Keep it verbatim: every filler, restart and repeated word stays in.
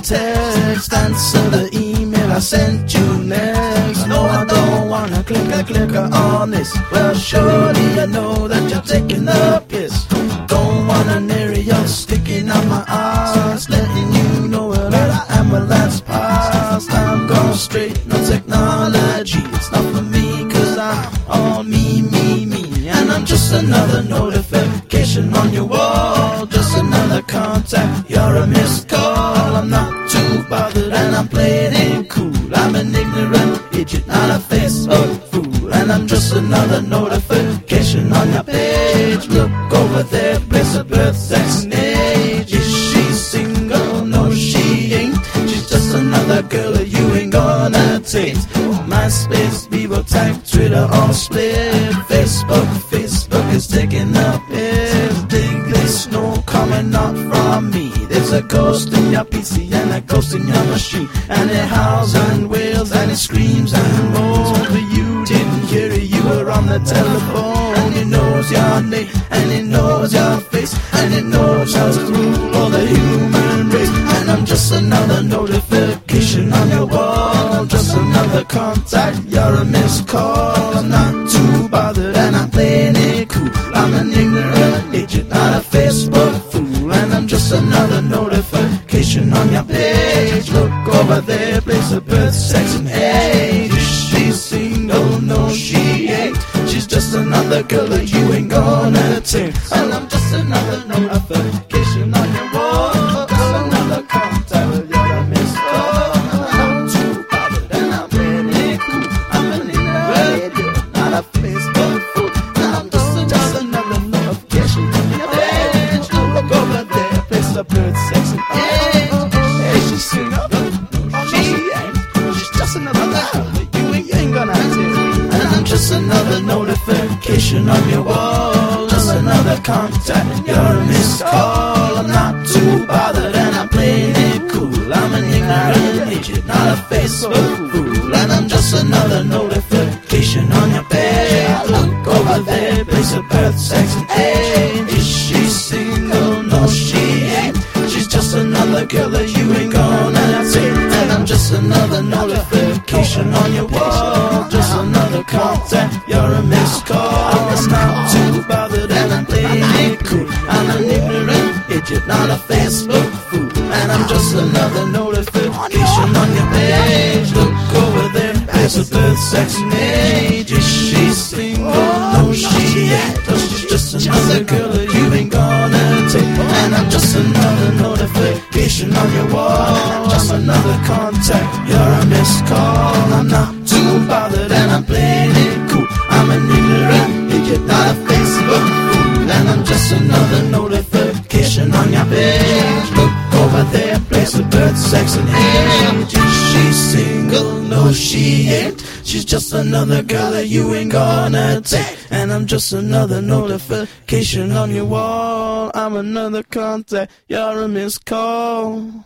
text. Answer the email I sent you next. No, I don't wanna click a clicker on this. Well, surely you know that you're taking the piss. Don't want an aerial sticking on my ass, letting you know where that I am, well that's past. I'm going straight, no technology. It's not for me, cause I'm all me, me, me. And I'm just another notification on your wall, just another contact, you're a missed call. I'm not too bothered and I'm playing it cool. I'm an ignorant idiot, not a Facebook fool. And I'm just another notification on your page. Look over there, place of birth, sex and age. Is she single? No, she ain't. She's just another girl that you ain't gonna take. MySpace, Vivo, Tag, Twitter, all split. Facebook, Facebook is taking the piss. Dig this, no comment, not from me. There's a ghost in your P C and a ghost in your machine, and it howls and wails and it screams and moans. But you didn't hear it, you were on the telephone. It knows your name and it knows your face, and it knows how to rule all the human race. And I'm just another notification on your wall, just another contact, you're a missed call. I'm not too bothered and I'm playing it cool. I'm an ignorant idiot, not a Facebook fool. And I'm just another notification on your page. Look over there, place of birth, sex and age. Is she single? No, she ain't. She's just another girl that you ain't gonna take. And I'm just another notification on your wall, just another contact, you're a missed call. I'm not too bothered and I'm playing it cool. I'm an ignorant idiot, not a Facebook fool. And I'm just, just another notification on your page. Look over there, place of birth, sex and age. Hey, she's single? No, she ain't. She's just another girl that you ain't, you ain't gonna take. And I'm just another notification on your wall, just another contact, you're a missed call. I'm not too bothered and I'm playing it cool. I'm an ignorant idiot, not a Facebook fool. And I'm just another notification on your page. Look over there, place of birth, sex and age. Is she single? No, she ain't. She's just another girl that you ain't gonna take. And I'm just another notification on your wall, just another contact, you're a missed call. I'm not too bothered and I'm playing it cool. I'm an ignorant idiot, not a Facebook fool. And I'm just another notification on your page. Look over there, place of birth, sex and age. Is she single? No, she ain't. She's just another girl that you ain't gonna take. And I'm just another notification on your wall, just another contact, you're a missed call. I'm not too bothered and I'm playing it cool. I'm an ignorant idiot, not a Facebook fool. And I'm just another notification on your page. Look over there, place of birth, sex and age. Is she single? No, she ain't. She's just another girl that you ain't gonna take. And I'm just another notification on your wall. I'm another contact, you're a missed call.